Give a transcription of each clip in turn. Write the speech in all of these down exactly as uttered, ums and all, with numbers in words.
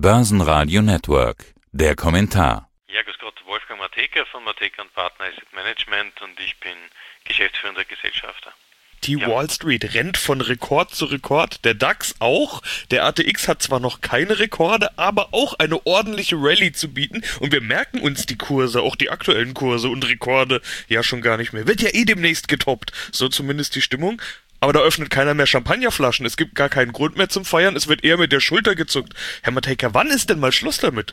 Börsenradio Network. Der Kommentar. Ja, grüß Gott, Wolfgang Matejka von Matejka und Partner Asset Management und ich bin geschäftsführender Gesellschafter. Die Ja. Wall Street rennt von Rekord zu Rekord, der DAX auch. Der A T X hat zwar noch keine Rekorde, aber auch eine ordentliche Rallye zu bieten. Und wir merken uns die Kurse, auch die aktuellen Kurse und Rekorde, ja schon gar nicht mehr. Wird ja eh demnächst getoppt, so zumindest die Stimmung. Aber da öffnet keiner mehr Champagnerflaschen, es gibt gar keinen Grund mehr zum Feiern, es wird eher mit der Schulter gezuckt. Herr Matejka, wann ist denn mal Schluss damit?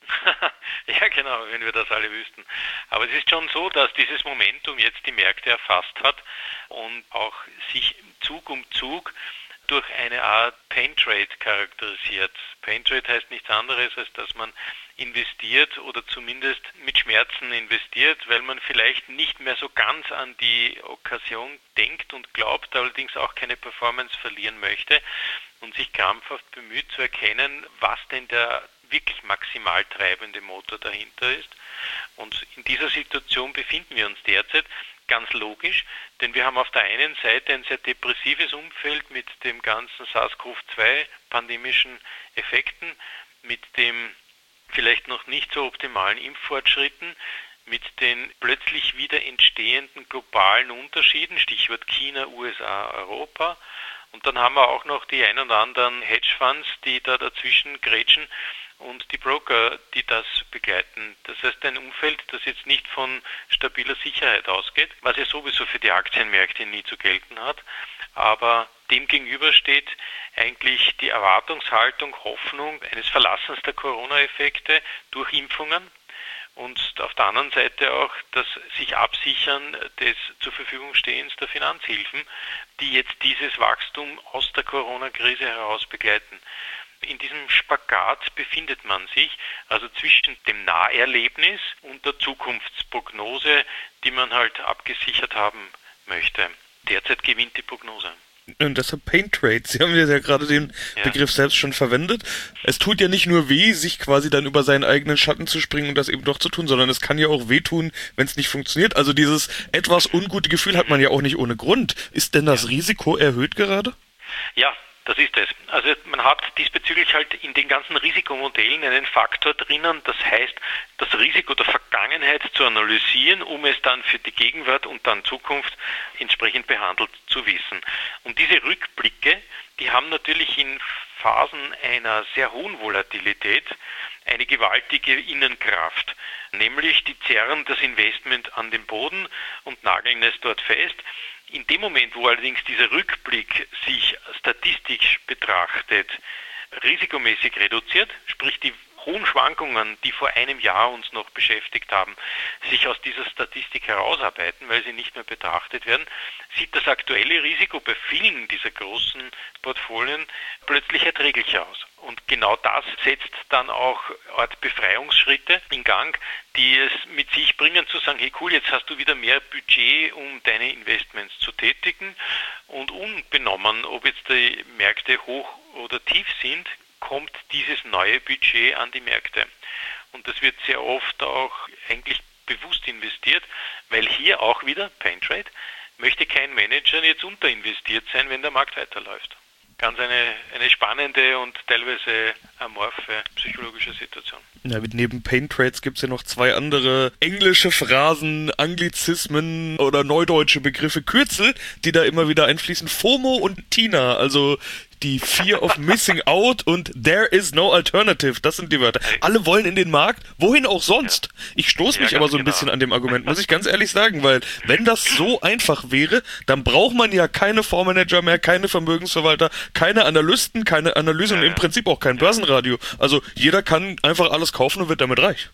Ja, genau, wenn wir das alle wüssten. Aber es ist schon so, dass dieses Momentum jetzt die Märkte erfasst hat und auch sich Zug um Zug durch eine Art Pain Trade charakterisiert. Pain Trade heißt nichts anderes, als dass man investiert oder zumindest mit Schmerzen investiert, weil man vielleicht nicht mehr so ganz an die Okkasion denkt und glaubt, allerdings auch keine Performance verlieren möchte und sich krampfhaft bemüht zu erkennen, was denn der wirklich maximal treibende Motor dahinter ist. Und in dieser Situation befinden wir uns derzeit, ganz logisch, denn wir haben auf der einen Seite ein sehr depressives Umfeld mit dem ganzen SARS-C o V zwei pandemischen Effekten, mit dem vielleicht noch nicht so optimalen Impffortschritten, mit den plötzlich wieder entstehenden globalen Unterschieden, Stichwort China, U S A, Europa. Und dann haben wir auch noch die ein oder anderen Hedgefonds, die da dazwischen grätschen und die Broker, die das begleiten. Das heißt, ein Umfeld, das jetzt nicht von stabiler Sicherheit ausgeht, was ja sowieso für die Aktienmärkte nie zu gelten hat, aber dem gegenüber steht eigentlich die Erwartungshaltung, Hoffnung eines Verlassens der Corona-Effekte durch Impfungen und auf der anderen Seite auch das sich Absichern des zur Verfügung stehens der Finanzhilfen, die jetzt dieses Wachstum aus der Corona-Krise heraus begleiten. In diesem Spagat befindet man sich, also zwischen dem Naherlebnis und der Zukunftsprognose, die man halt abgesichert haben möchte. Derzeit gewinnt die Prognose. Und deshalb Pain Trade. Sie haben ja gerade den Ja. Begriff selbst schon verwendet. Es tut ja nicht nur weh, sich quasi dann über seinen eigenen Schatten zu springen und das eben doch zu tun, sondern es kann ja auch wehtun, wenn es nicht funktioniert. Also dieses etwas ungute Gefühl hat man ja auch nicht ohne Grund. Ist denn das Ja. Risiko erhöht gerade? Ja, das ist es. Also man hat diesbezüglich halt in den ganzen Risikomodellen einen Faktor drinnen, das heißt, das Risiko der Vergangenheit zu analysieren, um es dann für die Gegenwart und dann Zukunft entsprechend behandelt zu wissen. Und diese Rückblicke, die haben natürlich in Phasen einer sehr hohen Volatilität eine gewaltige Innenkraft, nämlich die zerren das Investment an den Boden und nageln es dort fest. In dem Moment, wo allerdings dieser Rückblick sich statistisch betrachtet, risikomäßig reduziert, sprich die hohen Schwankungen, die vor einem Jahr uns noch beschäftigt haben, sich aus dieser Statistik herausarbeiten, weil sie nicht mehr betrachtet werden, sieht das aktuelle Risiko bei vielen dieser großen Portfolien plötzlich erträglicher aus. Und genau das setzt dann auch Art Befreiungsschritte in Gang, die es mit sich bringen zu sagen, hey cool, jetzt hast du wieder mehr Budget, um deine Investments zu tätigen und unbenommen, ob jetzt die Märkte hoch oder tief sind, kommt dieses neue Budget an die Märkte. Und das wird sehr oft auch eigentlich bewusst investiert, weil hier auch wieder, Pain Trade, möchte kein Manager jetzt unterinvestiert sein, wenn der Markt weiterläuft. Ganz eine, eine spannende und teilweise amorphe psychologische Situation. Ja, neben Pain Trades gibt es ja noch zwei andere englische Phrasen, Anglizismen oder neudeutsche Begriffe, Kürzel, die da immer wieder einfließen. FOMO und TINA, also die Fear of Missing Out und There is no Alternative, das sind die Wörter. Alle wollen in den Markt, wohin auch sonst. Ich stoße mich Ja, aber ganz so ein genau. bisschen an dem Argument, muss ich ganz ehrlich sagen, weil wenn das so einfach wäre, dann braucht man ja keine Fondsmanager mehr, keine Vermögensverwalter, keine Analysten, keine Analyse und Ja, im ja. Prinzip auch kein Börsenradio. Also jeder kann einfach alles kaufen und wird damit reich.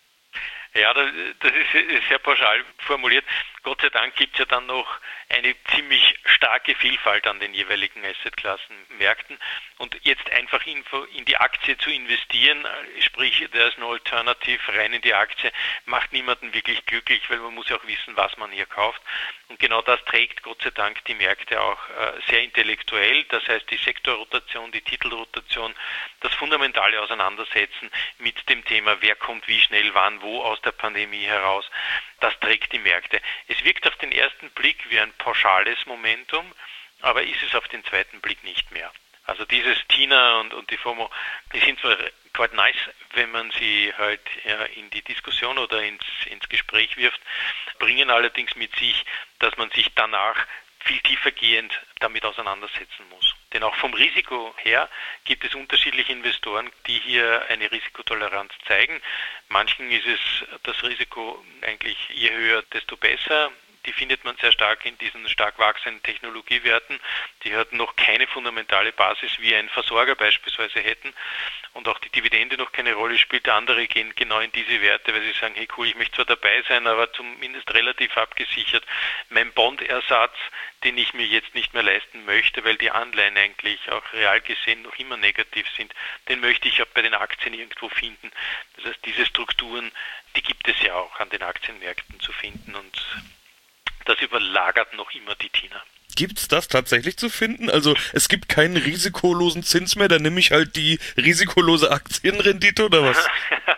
Ja, das, das ist, ist sehr pauschal formuliert. Gott sei Dank gibt es ja dann noch eine ziemlich starke Vielfalt an den jeweiligen Assetklassen, Märkten. Und jetzt einfach in, in die Aktie zu investieren, sprich, there is no alternative, rein in die Aktie, macht niemanden wirklich glücklich, weil man muss ja auch wissen, was man hier kauft. Und genau das trägt Gott sei Dank die Märkte auch äh, sehr intellektuell. Das heißt, die Sektorrotation, die Titelrotation, das fundamentale Auseinandersetzen mit dem Thema, wer kommt wie schnell, wann, wo aus der Pandemie heraus, das trägt die Märkte. Es wirkt auf den ersten Blick wie ein pauschales Momentum, aber ist es auf den zweiten Blick nicht mehr. Also dieses TINA und, und die FOMO, die sind zwar quite nice, wenn man sie halt ja, in die Diskussion oder ins, ins Gespräch wirft, bringen allerdings mit sich, dass man sich danach viel tiefergehend damit auseinandersetzen muss. Denn auch vom Risiko her gibt es unterschiedliche Investoren, die hier eine Risikotoleranz zeigen. Manchen ist es das Risiko eigentlich je höher, desto besser. Die findet man sehr stark in diesen stark wachsenden Technologiewerten. Die hatten noch keine fundamentale Basis, wie ein Versorger beispielsweise hätten. Und auch die Dividende noch keine Rolle spielt. Andere gehen genau in diese Werte, weil sie sagen, hey cool, ich möchte zwar dabei sein, aber zumindest relativ abgesichert. Mein Bondersatz, den ich mir jetzt nicht mehr leisten möchte, weil die Anleihen eigentlich auch real gesehen noch immer negativ sind, den möchte ich auch bei den Aktien irgendwo finden. Das heißt, diese Strukturen, die gibt es ja auch an den Aktienmärkten zu finden und das überlagert noch immer die T I N A. Gibt's das tatsächlich zu finden? Also es gibt keinen risikolosen Zins mehr, dann nehme ich halt die risikolose Aktienrendite oder was?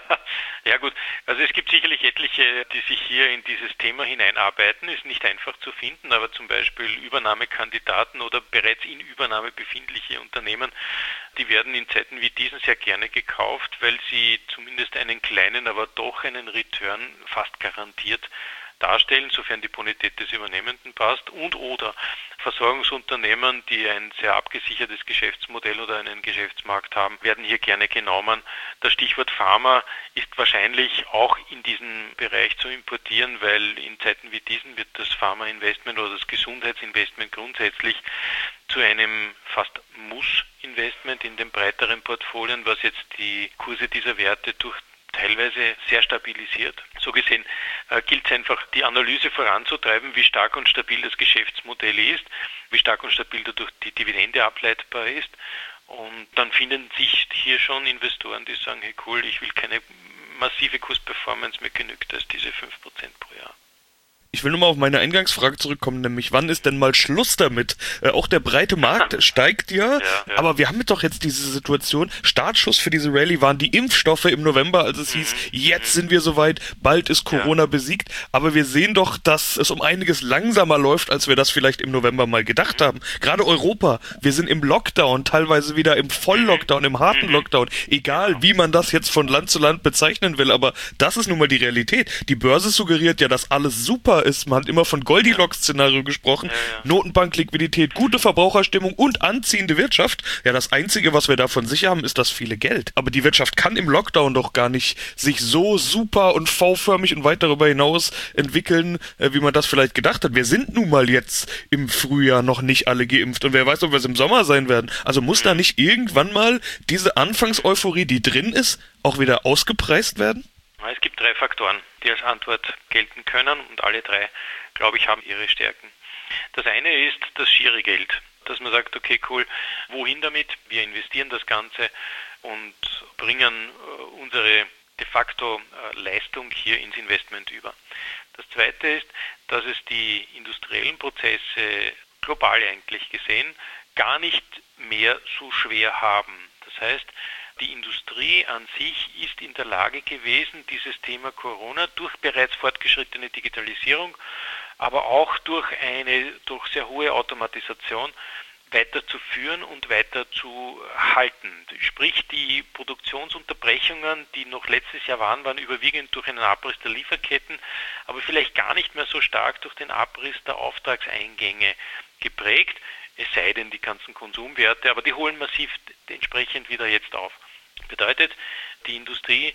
Ja gut, also es gibt sicherlich etliche, die sich hier in dieses Thema hineinarbeiten, ist nicht einfach zu finden, aber zum Beispiel Übernahmekandidaten oder bereits in Übernahme befindliche Unternehmen, die werden in Zeiten wie diesen sehr gerne gekauft, weil sie zumindest einen kleinen, aber doch einen Return fast garantiert darstellen, sofern die Bonität des Übernehmenden passt, und oder Versorgungsunternehmen, die ein sehr abgesichertes Geschäftsmodell oder einen Geschäftsmarkt haben, werden hier gerne genommen. Das Stichwort Pharma ist wahrscheinlich auch in diesen Bereich zu importieren, weil in Zeiten wie diesen wird das Pharma-Investment oder das Gesundheitsinvestment grundsätzlich zu einem fast Muss-Investment in den breiteren Portfolien, was jetzt die Kurse dieser Werte durch teilweise sehr stabilisiert. So gesehen äh, gilt es einfach, die Analyse voranzutreiben, wie stark und stabil das Geschäftsmodell ist, wie stark und stabil dadurch die Dividende ableitbar ist. Und dann finden sich hier schon Investoren, die sagen, hey cool, ich will keine massive Kursperformance, mir genügt das diese fünf Prozent pro Jahr. Ich will nur mal auf meine Eingangsfrage zurückkommen, nämlich wann ist denn mal Schluss damit? Äh, auch der breite Markt steigt ja, ja, ja, aber wir haben doch jetzt diese Situation, Startschuss für diese Rallye waren die Impfstoffe im November, als es mhm. hieß, jetzt sind wir soweit, bald ist Corona ja. besiegt, aber wir sehen doch, dass es um einiges langsamer läuft, als wir das vielleicht im November mal gedacht mhm. haben. Gerade Europa, wir sind im Lockdown, teilweise wieder im Volllockdown, im harten mhm. Lockdown, egal wie man das jetzt von Land zu Land bezeichnen will, aber das ist nun mal die Realität. Die Börse suggeriert ja, dass alles super ist. Man hat immer von Goldilocks-Szenario gesprochen. Ja, ja. Notenbankliquidität, gute Verbraucherstimmung und anziehende Wirtschaft. Ja, das Einzige, was wir davon sicher haben, ist das viele Geld. Aber die Wirtschaft kann im Lockdown doch gar nicht sich so super und V-förmig und weit darüber hinaus entwickeln, wie man das vielleicht gedacht hat. Wir sind nun mal jetzt im Frühjahr noch nicht alle geimpft und wer weiß, ob wir es im Sommer sein werden. Also muss da nicht irgendwann mal diese Anfangseuphorie, die drin ist, auch wieder ausgepreist werden? Es gibt drei Faktoren, die als Antwort gelten können und alle drei, glaube ich, haben ihre Stärken. Das eine ist das schiere Geld, dass man sagt, okay, cool, wohin damit? Wir investieren das Ganze und bringen unsere de facto Leistung hier ins Investment über. Das zweite ist, dass es die industriellen Prozesse global eigentlich gesehen gar nicht mehr so schwer haben. Das heißt, die Industrie an sich ist in der Lage gewesen, dieses Thema Corona durch bereits fortgeschrittene Digitalisierung, aber auch durch eine durch sehr hohe Automatisation weiterzuführen und weiter zu halten. Sprich, die Produktionsunterbrechungen, die noch letztes Jahr waren, waren überwiegend durch einen Abriss der Lieferketten, aber vielleicht gar nicht mehr so stark durch den Abriss der Auftragseingänge geprägt, es sei denn die ganzen Konsumwerte, aber die holen massiv entsprechend wieder jetzt auf. Bedeutet, die Industrie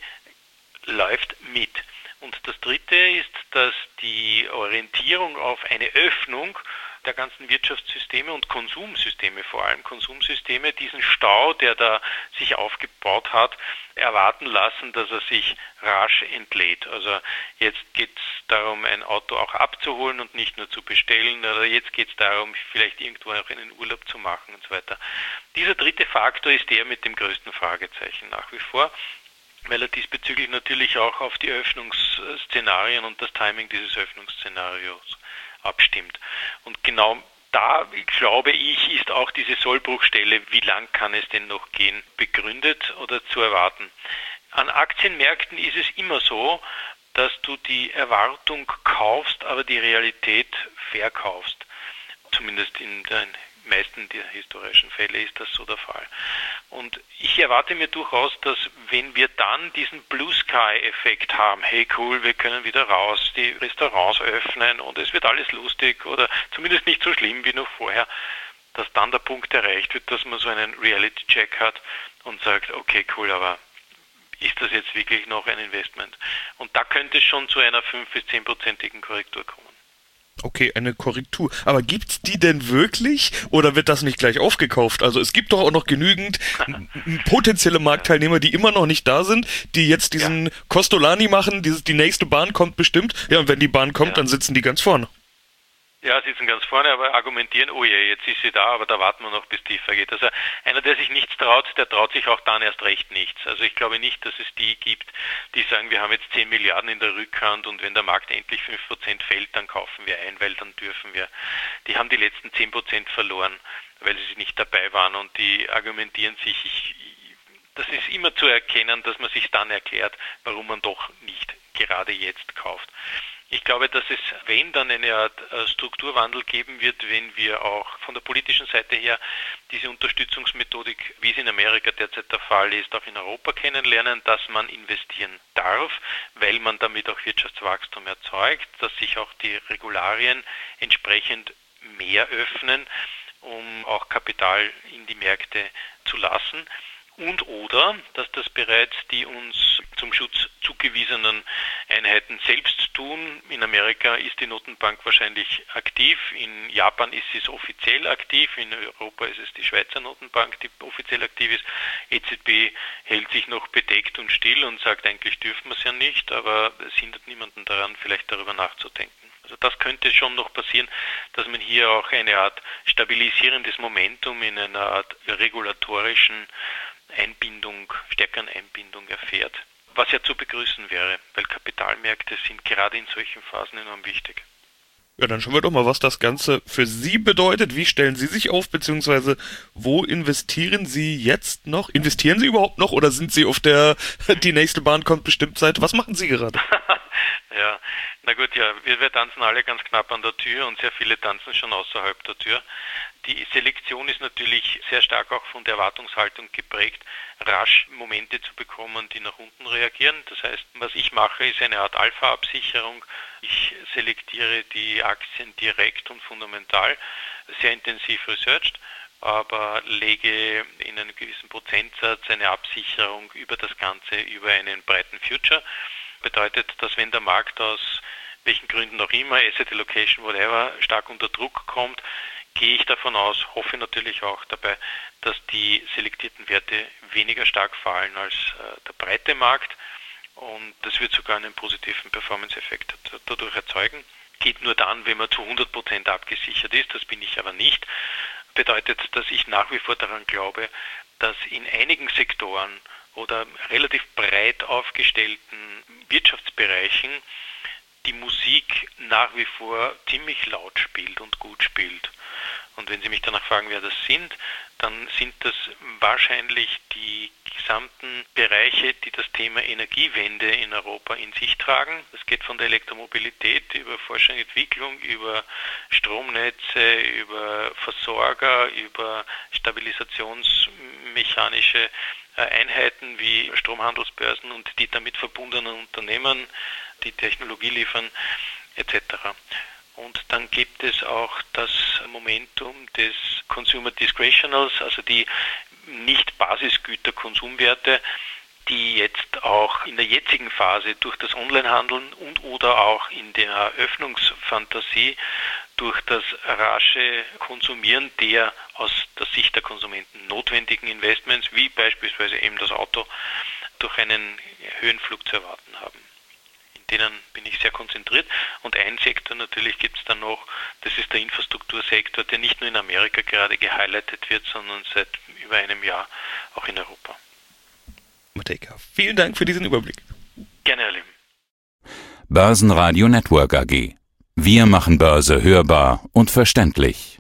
läuft mit. Und das Dritte ist, dass die Orientierung auf eine Öffnung der ganzen Wirtschaftssysteme und Konsumsysteme, vor allem Konsumsysteme, diesen Stau, der da sich aufgebaut hat, erwarten lassen, dass er sich rasch entlädt. Also jetzt geht es darum, ein Auto auch abzuholen und nicht nur zu bestellen, oder jetzt geht es darum, vielleicht irgendwo auch einen Urlaub zu machen und so weiter. Dieser dritte Faktor ist der mit dem größten Fragezeichen nach wie vor, weil er diesbezüglich natürlich auch auf die Öffnungsszenarien und das Timing dieses Öffnungsszenarios abstimmt. Und genau da, glaube ich, ist auch diese Sollbruchstelle, wie lang kann es denn noch gehen, begründet oder zu erwarten. An Aktienmärkten ist es immer so, dass du die Erwartung kaufst, aber die Realität verkaufst. Zumindest in den meisten der historischen Fälle ist das so der Fall. Und ich erwarte mir durchaus, dass wenn wir dann diesen Blue Sky-Effekt haben, hey cool, wir können wieder raus, die Restaurants öffnen und es wird alles lustig oder zumindest nicht so schlimm wie noch vorher, dass dann der Punkt erreicht wird, dass man so einen Reality-Check hat und sagt, okay cool, aber ist das jetzt wirklich noch ein Investment? Und da könnte es schon zu einer fünf bis zehn prozentigen Korrektur kommen. Okay, eine Korrektur. Aber gibt's die denn wirklich oder wird das nicht gleich aufgekauft? Also es gibt doch auch noch genügend potenzielle Marktteilnehmer, die immer noch nicht da sind, die jetzt diesen ja. Kostolani machen, dieses, die nächste Bahn kommt bestimmt. Ja, und wenn die Bahn kommt, ja. dann sitzen die ganz vorne. Ja, sitzen ganz vorne, aber argumentieren, oh je, jetzt ist sie da, aber da warten wir noch, bis tiefer geht. Also einer, der sich nichts traut, der traut sich auch dann erst recht nichts. Also ich glaube nicht, dass es die gibt, die sagen, wir haben jetzt zehn Milliarden in der Rückhand und wenn der Markt endlich fünf Prozent fällt, dann kaufen wir ein, weil dann dürfen wir. Die haben die letzten zehn Prozent verloren, weil sie nicht dabei waren und die argumentieren sich, ich, das ist immer zu erkennen, dass man sich dann erklärt, warum man doch nicht gerade jetzt kauft. Ich glaube, dass es, wenn dann eine Art Strukturwandel geben wird, wenn wir auch von der politischen Seite her diese Unterstützungsmethodik, wie es in Amerika derzeit der Fall ist, auch in Europa kennenlernen, dass man investieren darf, weil man damit auch Wirtschaftswachstum erzeugt, dass sich auch die Regularien entsprechend mehr öffnen, um auch Kapital in die Märkte zu lassen. Und oder, dass das bereits die uns zum Schutz zugewiesenen Einheiten selbst tun. In Amerika ist die Notenbank wahrscheinlich aktiv, in Japan ist sie offiziell aktiv, in Europa ist es die Schweizer Notenbank, die offiziell aktiv ist. E Z B hält sich noch bedeckt und still und sagt, eigentlich dürfen wir es ja nicht, aber es hindert niemanden daran, vielleicht darüber nachzudenken. Also das könnte schon noch passieren, dass man hier auch eine Art stabilisierendes Momentum in einer Art regulatorischen Einbindung, stärkeren Einbindung erfährt, was ja zu begrüßen wäre, weil Kapitalmärkte sind gerade in solchen Phasen enorm wichtig. Ja, dann schauen wir doch mal, was das Ganze für Sie bedeutet. Wie stellen Sie sich auf, beziehungsweise wo investieren Sie jetzt noch? Investieren Sie überhaupt noch oder sind Sie auf der, die nächste Bahn kommt bestimmt Seite? Was machen Sie gerade? Ja, na gut, ja, wir, wir tanzen alle ganz knapp an der Tür und sehr viele tanzen schon außerhalb der Tür. Die Selektion ist natürlich sehr stark auch von der Erwartungshaltung geprägt, rasch Momente zu bekommen, die nach unten reagieren. Das heißt, was ich mache, ist eine Art Alpha-Absicherung. Ich selektiere die Aktien direkt und fundamental, sehr intensiv researched, aber lege in einem gewissen Prozentsatz eine Absicherung über das Ganze, über einen breiten Future. Bedeutet, dass wenn der Markt aus welchen Gründen auch immer, Asset Allocation, whatever, stark unter Druck kommt, gehe ich davon aus, hoffe natürlich auch dabei, dass die selektierten Werte weniger stark fallen als äh, der breite Markt und das wird sogar einen positiven Performance-Effekt dadurch erzeugen. Geht nur dann, wenn man zu hundert Prozent abgesichert ist, das bin ich aber nicht. Bedeutet, dass ich nach wie vor daran glaube, dass in einigen Sektoren oder relativ breit aufgestellten Wirtschaftsbereichen die Musik nach wie vor ziemlich laut spielt und gut spielt. Und wenn Sie mich danach fragen, wer das sind, dann sind das wahrscheinlich die gesamten Bereiche, die das Thema Energiewende in Europa in sich tragen. Das geht von der Elektromobilität über Forschung und Entwicklung, über Stromnetze, über Versorger, über stabilisationsmechanische Einheiten wie Stromhandelsbörsen und die damit verbundenen Unternehmen, die Technologie liefern, et cetera. Und dann gibt es auch das Momentum des Consumer Discretionals, also die Nicht-Basisgüter-Konsumwerte, die jetzt auch in der jetzigen Phase durch das Onlinehandeln und oder auch in der Eröffnungsfantasie durch das rasche Konsumieren der aus der Sicht der Konsumenten notwendigen Investments, wie beispielsweise eben das Auto, durch einen Höhenflug zu erwarten haben. In denen bin ich sehr konzentriert. Und ein Sektor natürlich gibt es dann noch, das ist der Infrastruktursektor, der nicht nur in Amerika gerade gehighlightet wird, sondern seit über einem Jahr auch in Europa. Matejka, vielen Dank für diesen Überblick. Gerne, Herr Lim. Börsenradio Network A G. Wir machen Börse hörbar und verständlich.